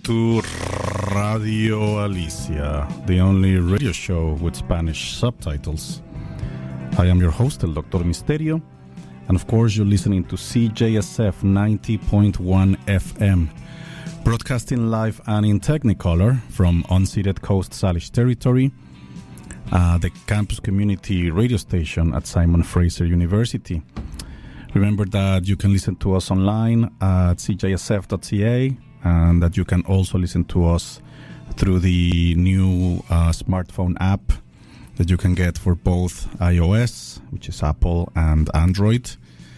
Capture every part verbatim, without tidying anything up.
to Radio Alicia, the only radio show with Spanish subtitles. I am your host, El Doctor Misterio, and of course you're listening to C J S F ninety point one F M, broadcasting live and in Technicolor from unceded Coast Salish territory, uh, the campus community radio station at Simon Fraser University. Remember that you can listen to us online at c j s f dot c a and that you can also listen to us through the new uh, smartphone app that you can get for both iOS, which is Apple, and Android.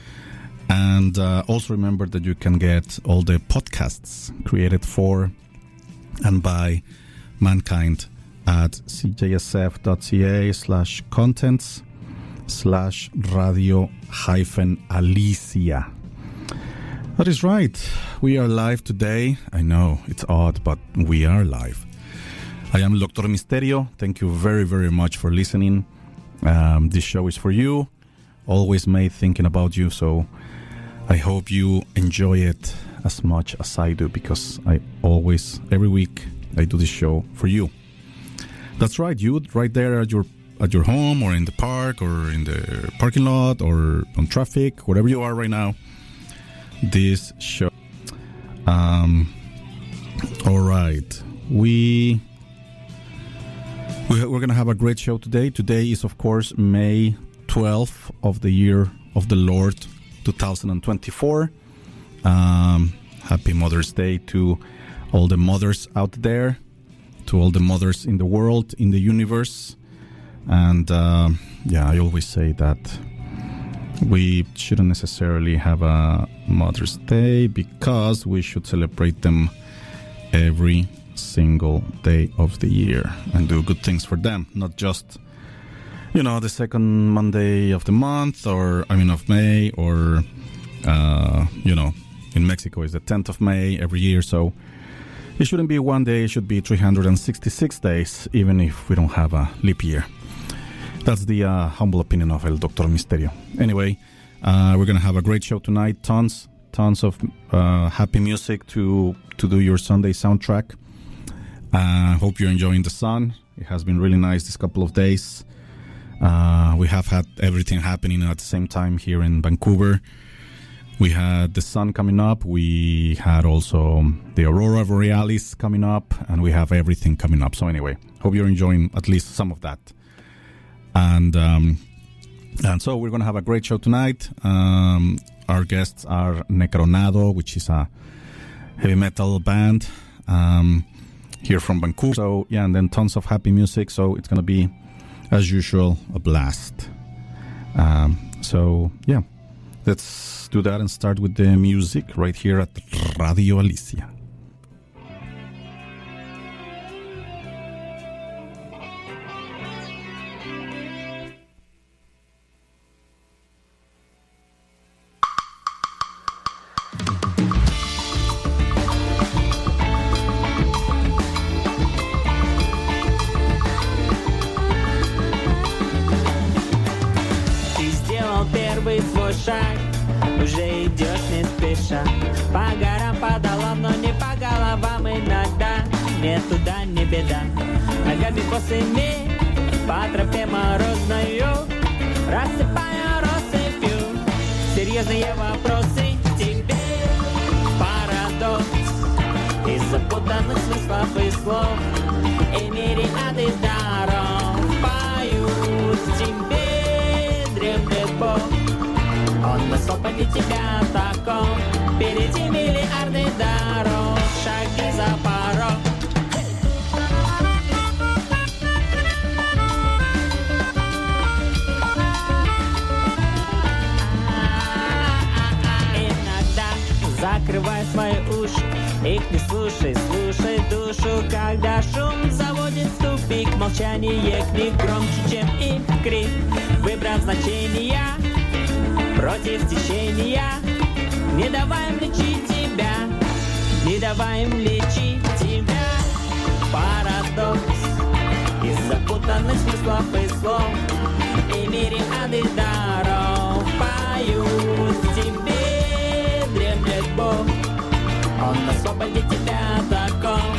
And uh, also remember that you can get all the podcasts created for and by mankind at c j s f dot c a slash contents slash radio hyphen Alicia. That is right. We are live today. I know it's odd, but we are live. I am Doctor Misterio. Thank you very, very much for listening. Um, this show is for you. Always made thinking about you. So I hope you enjoy it as much as I do, because I always, every week, I do this show for you. That's right. You right there at your at your home or in the park or in the parking lot or on traffic, wherever you are right now, this show. Um, all right. We, we, we're going to have a great show today. Today is, of course, May twelfth of the year of the Lord, two thousand twenty-four. Um, happy Mother's Day to all the mothers out there, to all the mothers in the world, in the universe. And uh, yeah, I always say that we shouldn't necessarily have a Mother's Day, because we should celebrate them every single day of the year and do good things for them, not just, you know, the second Monday of the month, or I mean of May, or uh, you know, in Mexico is the tenth of May every year. So it shouldn't be one day, it should be three hundred sixty-six days, even if we don't have a leap year. That's the uh, humble opinion of El Doctor Misterio. Anyway, uh, we're going to have a great show tonight. Tons, tons of uh, happy music to, to do your Sunday soundtrack. I uh, hope you're enjoying the sun. It has been really nice this couple of days. Uh, we have had everything happening at the same time here in Vancouver. We had the sun coming up. We had also the Aurora Borealis coming up. And we have everything coming up. So anyway, hope you're enjoying at least some of that. And um, and so we're going to have a great show tonight. Um, our guests are Necronado, which is a heavy metal band um, here from Vancouver. So yeah, and then tons of happy music. So it's going to be, as usual, a blast. Um, so yeah, let's do that and start with the music right here at Radio Alicia. Уже идешь не спеша, по горам, по долам, но не по головам иногда. Нет туда, не беда, ногами босыми по тропе морозною, рассыпая россыпью серьезные вопросы тебе. Парадокс из запутанных смыслов и слов и мириады даров поют тебе, дремлет Бог. Он нашел поди тебя таком, впереди миллиарды дорог, шаги за порог. Иногда закрывай свои уши, их не слушай, слушай душу, когда шум заводит в тупик, молчание книг громче, чем их крик, выбрав значения против течения, не давай им лечить тебя, не давай им лечить тебя. Парадокс из запутанных смыслов и слов и мириады даров поют тебе, дремлет Бог. Он освободит тебя таком,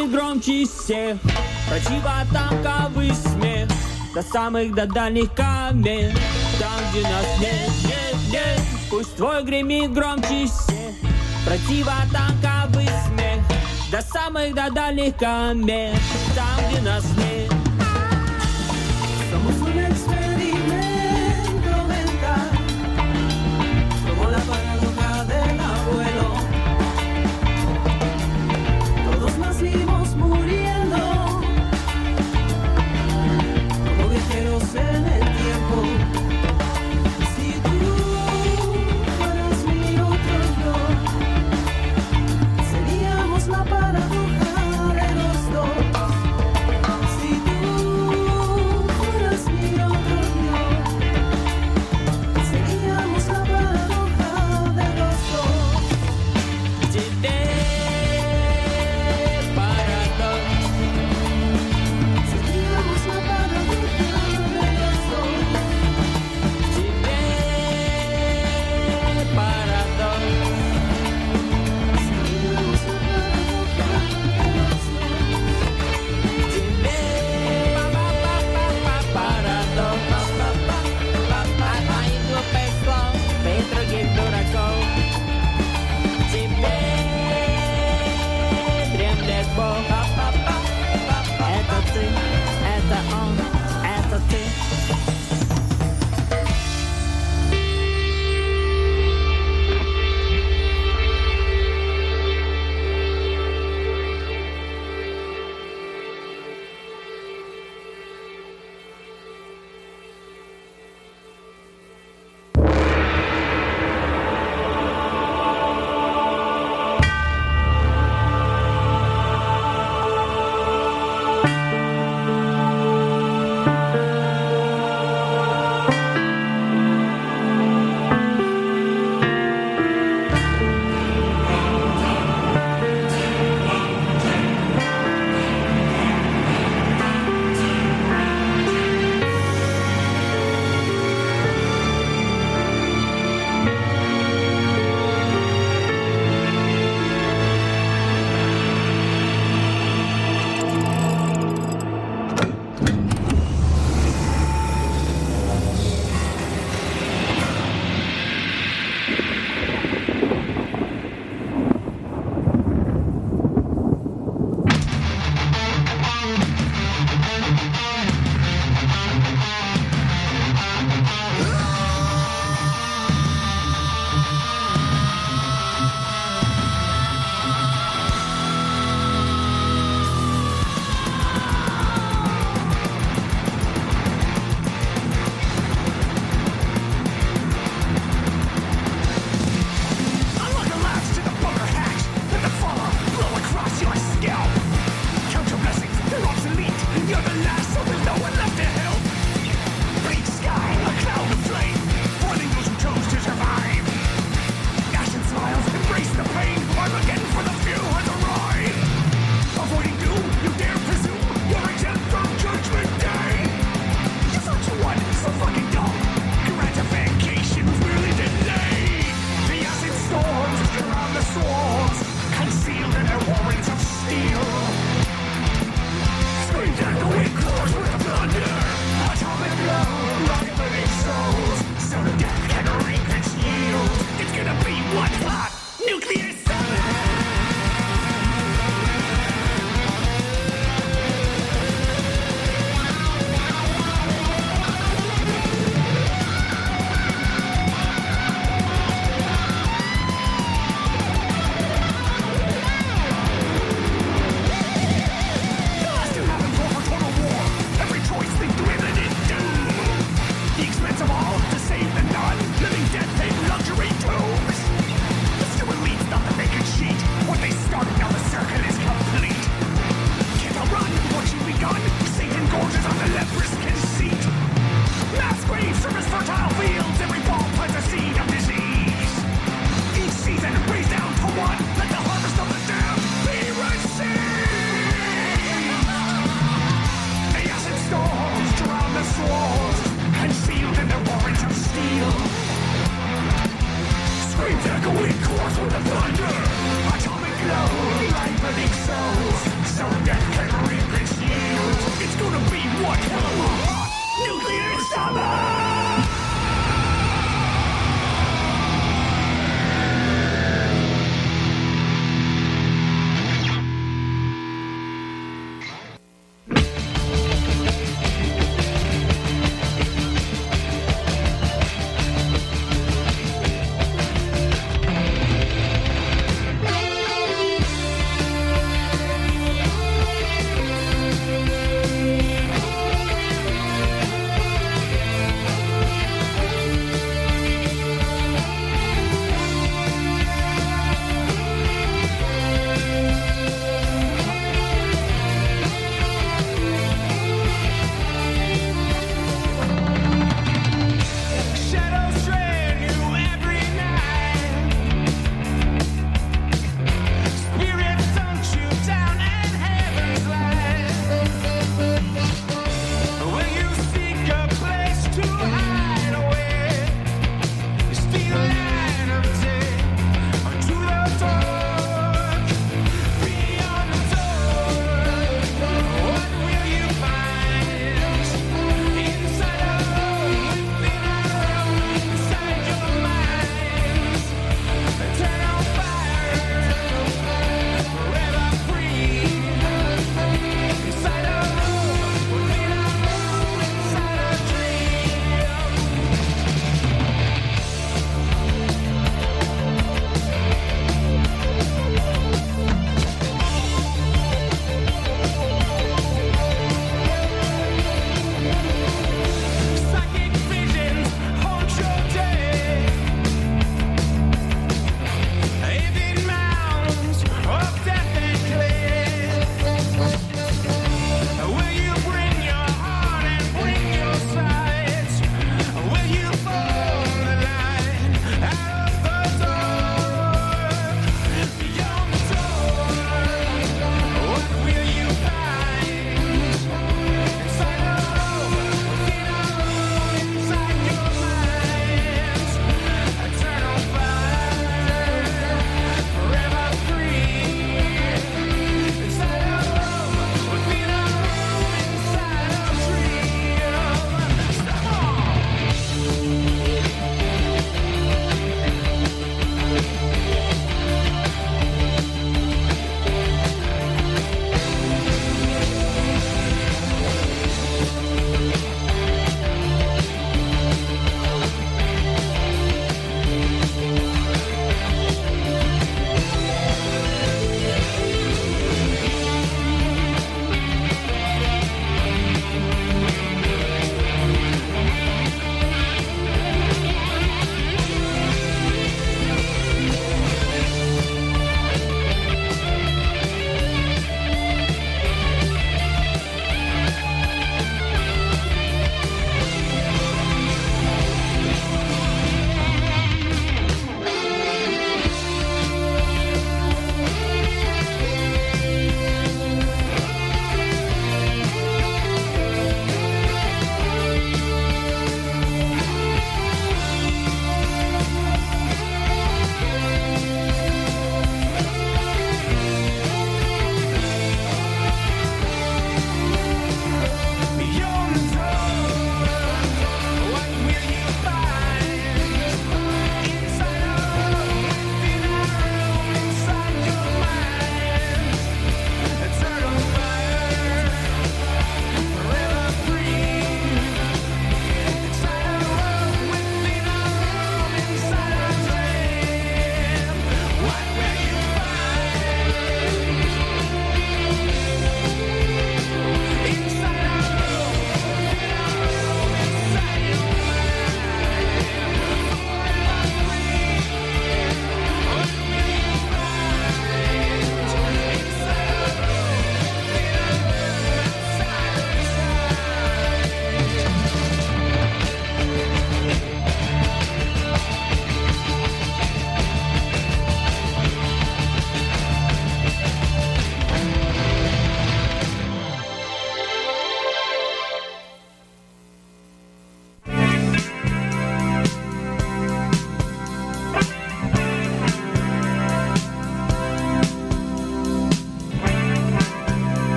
гремит громче всех, противотанковый смех до самых до дальних камер. Там, где нас нет, нет, нет, пусть твой гремит громче всех, противотанковый смех до самых до дальних камер. Там, где нас нет. Somos un experimento mental, como la paradoja del abuelo. Todos nacimos muriendo, como viajeros en el tiempo. Si tú fueras mi otro yo, seríamos la paradoja de los dos. Si tú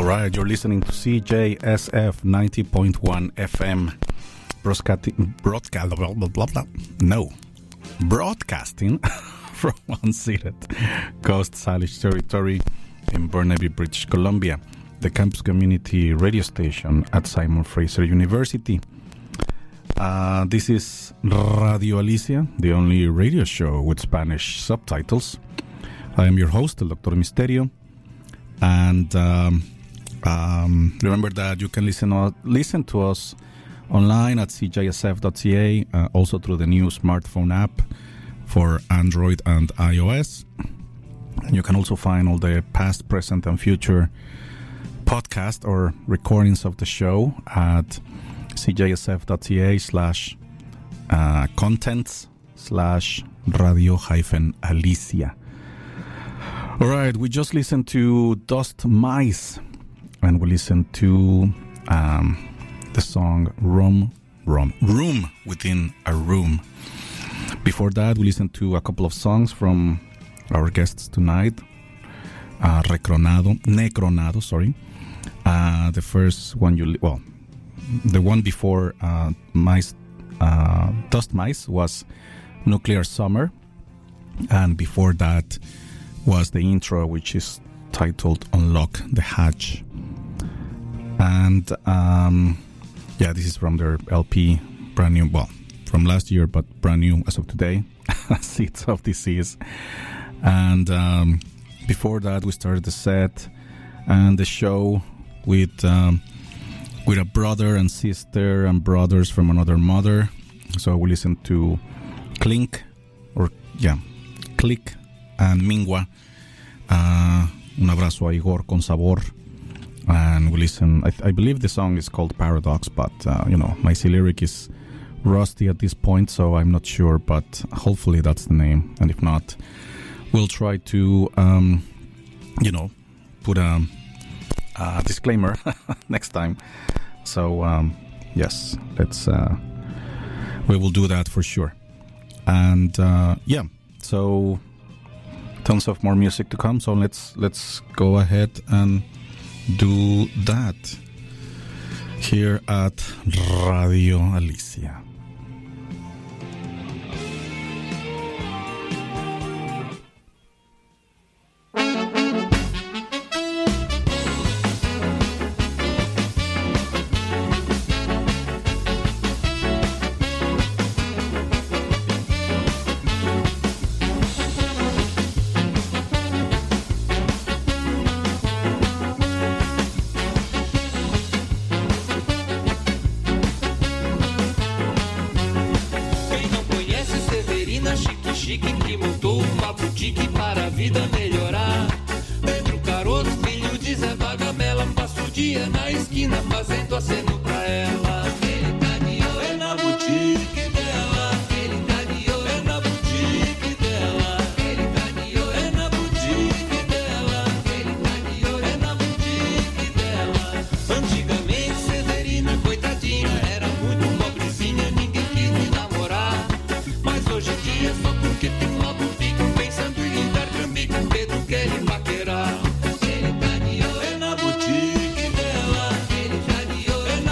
right, you're listening to C J S F ninety point one F M. Broadcasting, broadcast, blah, blah, blah, blah. No, broadcasting from unceded Coast Salish territory in Burnaby, British Columbia, the campus community radio station at Simon Fraser University. Uh, this is Radio Alicia, the only radio show with Spanish subtitles. I am your host, Doctor Misterio, and um, um, remember that you can listen uh, listen to us online at c j s f dot c a, uh, also through the new smartphone app for Android and iOS. You can also find all the past, present, and future podcast or recordings of the show at c j s f dot c a slash contents slash radio hyphen Alicia. All right, we just listened to Dust Mice, and we listened to um, the song Room, Room, Room Within a Room. Before that, we listened to a couple of songs from our guests tonight, uh, Recronado, Necronado, sorry. Uh, the first one, you li- well, the one before uh, mice, uh, Dust Mice was Nuclear Summer, and before that was the intro, which is titled Unlock the Hatch. And um, yeah, this is from their L P, brand new, well, from last year, but brand new as of today, Seeds of Disease. And um, before that, we started the set and the show with um, with a brother and sister and brothers from another mother. So we listened to Clink, or yeah, Click and Mingua. Uh, un abrazo a Igor con sabor. And we listen, I, I believe the song is called Paradox, but uh, you know, my lyric is rusty at this point, so I'm not sure, but hopefully that's the name. And if not, we'll try to, um, you know, put a, a disclaimer next time. So, um, yes, let's, uh, we will do that for sure. And, uh, yeah, so tons of more music to come. So let's, let's go ahead and do that here at Radio Alicia. Ele tá de olho na boutique dela. Ele tá de olho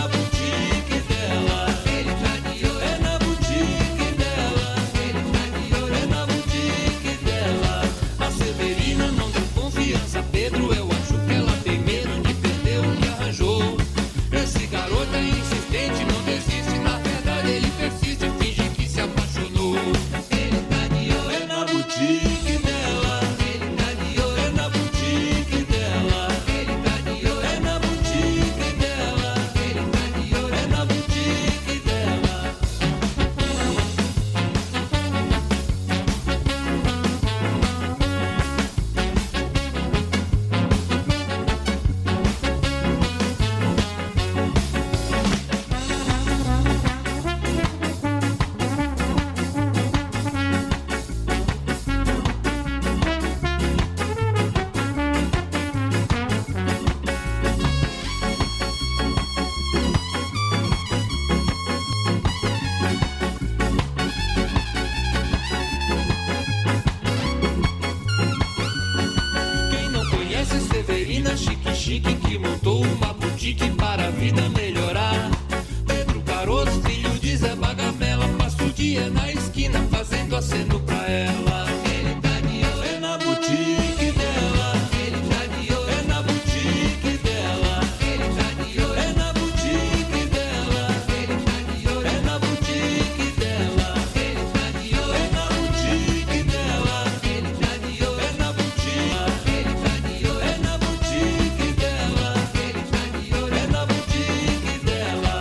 gosto. Filho de Zé Bagamela, passa o dia na esquina fazendo aceno pra ela. Ele tá de olho, é na boutique dela. Ele tá de olho, é na boutique dela. Ele tá de olho, é na boutique dela. Ele tá de olho, é na boutique dela. Ele tá de olho, é na boutique dela. Ele tá de olho, é na boutique. Ele tá de olho, é na boutique dela. Ele tá de olho, é na boutique dela.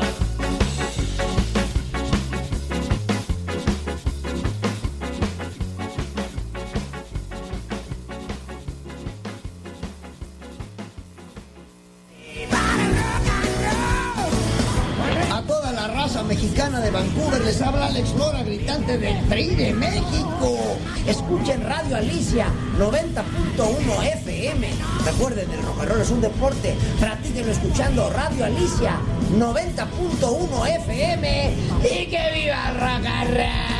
A toda la raza mexicana de Vancouver les habla Alex Lora, gritante del Tri de México. Escuchen Radio Alicia noventa punto uno F M. Recuerden, el rock and roll es un deporte. Practíquenlo escuchando Radio Alicia noventa punto uno F M. ¡Y que viva el rock and roll!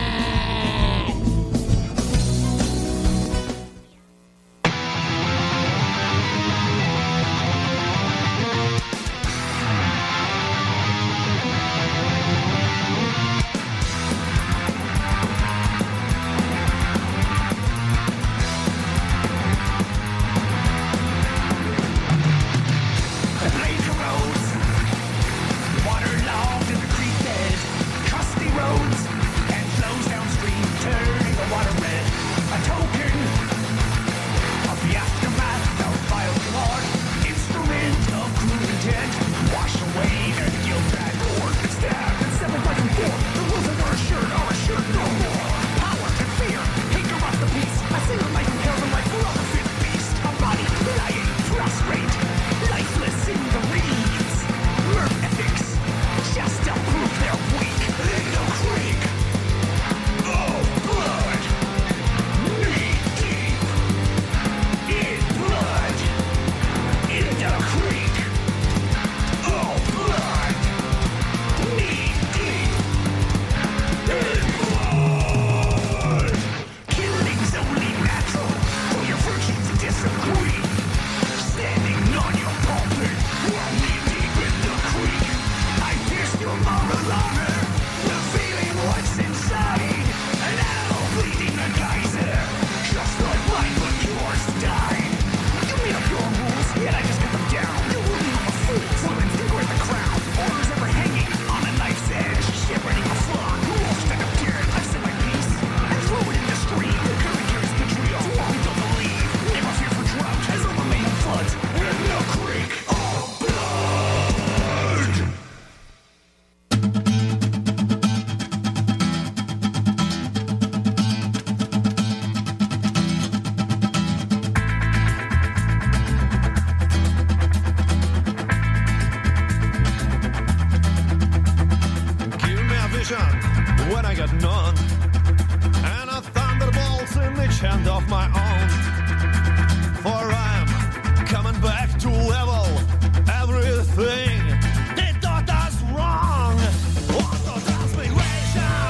Waterlogged in the creek bed, crusty roads and flows downstream, turning the water red. A token of the aftermath of vile blood, instrument of cruel intent. Wash away their guilt and gore. Stabbed and severed by some form. The rules that were assured are assured no more. Power and fear, hate corrupt the peace. I sing of life impales on life for all the fifth beast. A body lying prostrate, lifeless in the reeds. Murder ethics, just to prove they're weak. In the creek of blood, knee deep. In blood, in the creek of blood, knee deep. In blood, killing's only natural, for your virtues disagree. Standing on your pulpit, while knee deep in the creek, I pierced your moral armor, revealing what's inside. And now bleeding a geyser, just like mine, but yours died. You made up your rules, yet I just cut them down. You ruled me like a fool, women think we're the crown. Orders ever hanging on a knife's edge, shepherding a flock. Who all stuck up here? I've said my piece, and throw it in the stream. Current carries the trio, we don't believe. Never fear for drought, as all the main floods in the creek of blood. Give me a vision when I got none, and a thunderbolt in each hand of my own. For I'm coming back to level everything they thought us wrong. Also transmigration.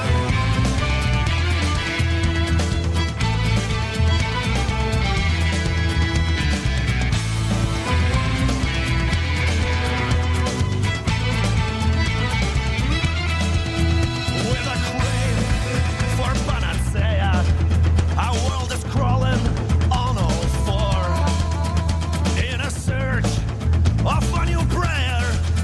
With a crave for panacea, our world is crawling on all four. In a search of a new prayer,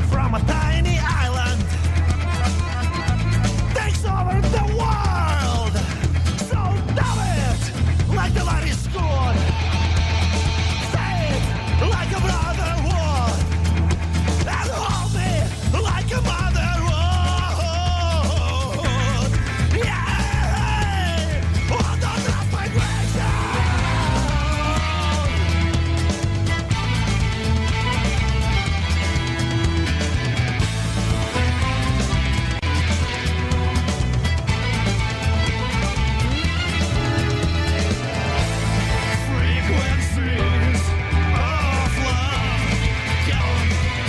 from a tiny